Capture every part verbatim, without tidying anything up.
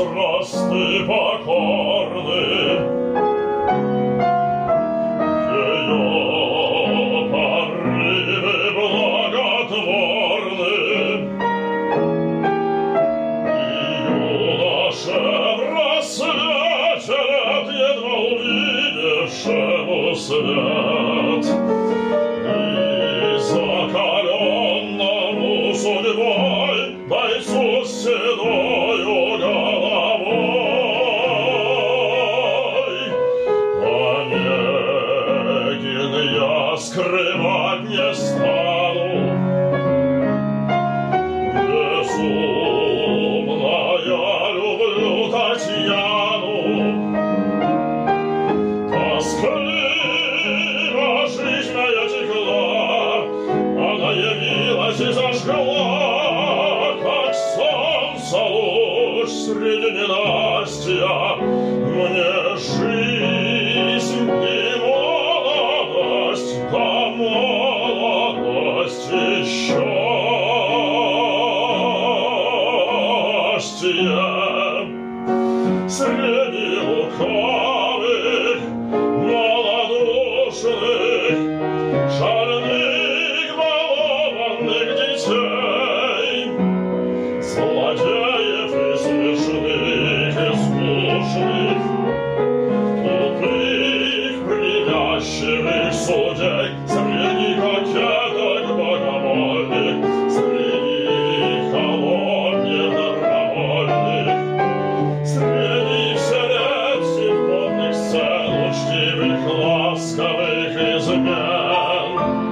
возрасты покорны, ее порывы благотворны, и юноше в рассвете лет едва увидевшему свет, и закаленному судьбой бойцу с седою головой. Онегин, я скрывать не стану, безумно я люблю Татьяну. Тоскливо жизнь моя текла, она явилась и зажгла, как солнце луч среди ненастья, мне жизнь и молодость, да молодость и счастье. Среди лукавых, малодушных, шальных, балованных детей, злодеев и смешных, и скучных, тупых, привязчивых судей, среди кокеток богомольных, среди холодных добровольных, среди вселенских модных сцен, учтивых, ласковых измен,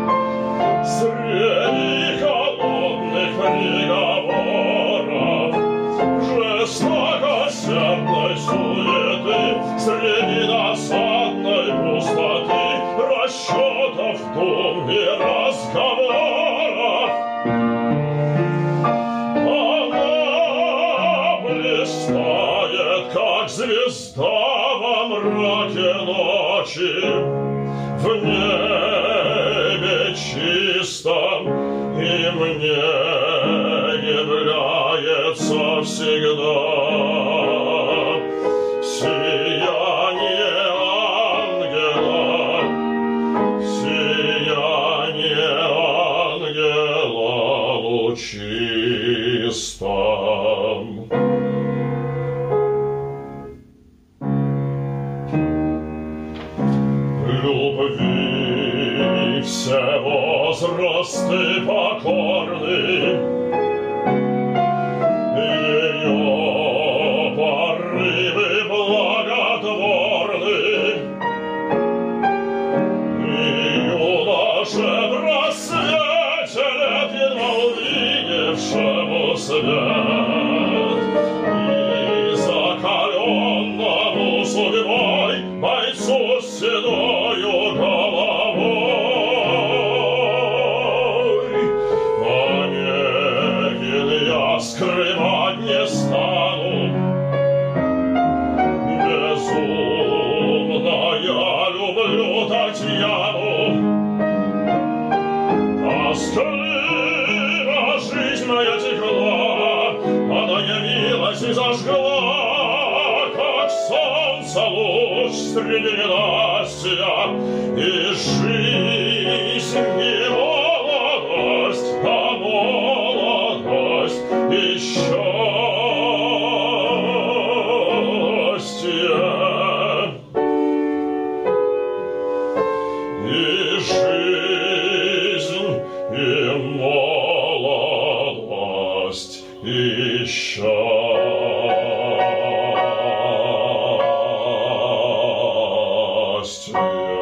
среди холодных приговоров, жестокосердной суеты, среди досадной пустоты, расчетов, дум и разговоров, она блистает, как звезда во мраке ночи, в небе чистом, и мне является всегда сияние ангела, сияние ангела лучистом. Любви все возрасты покорны, ее порывы благотворны, и юноше в рассвете лет едва увидевшему свет, и закаленному судьбой бойцу с седою головой. Онегин, я скрывать не стану, безумно я люблю Татьяну. Тоскливо жизнь моя текла, она явилась и зажгла, как солнце луч среди ненастья, и жизнь, и молодость, да молодость и счастье. И жизнь, и молодость, и счастье.